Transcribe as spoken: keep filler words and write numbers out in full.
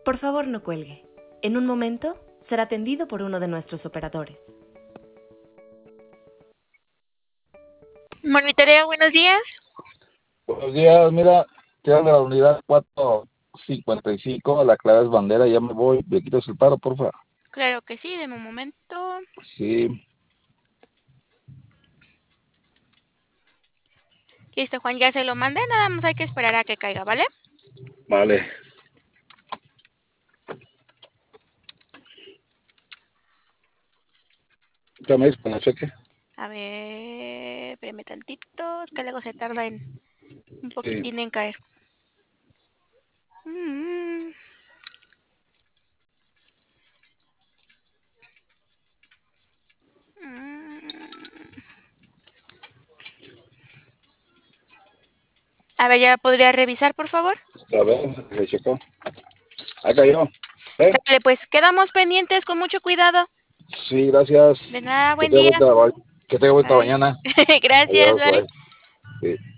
Por favor, no cuelgue. En un momento será atendido por uno de nuestros operadores. Monitoreo, buenos días. Buenos días, mira, quedan de la unidad cuatrocientos cincuenta y cinco, la clave es bandera, ya me voy, me quitas el paro, porfa. Claro que sí, deme un momento. Sí, Listo, Juan, ya se lo mandé, nada más hay que esperar a que caiga, ¿vale? vale. ¿Qué me dices con el cheque? A ver, espérame tantito, es que luego se tarda en un poquitín Sí. en caer. Mm. Mm. A ver, ¿ya podría revisar, por favor? A ver, se checó. Ahí cayó. ¿Eh? Vale, pues quedamos pendientes con mucho cuidado. Sí, gracias. De nada, Que buen tenga día. bonita, que tenga bonita Bye. mañana. Gracias, Adiós, bye. bye. Sí.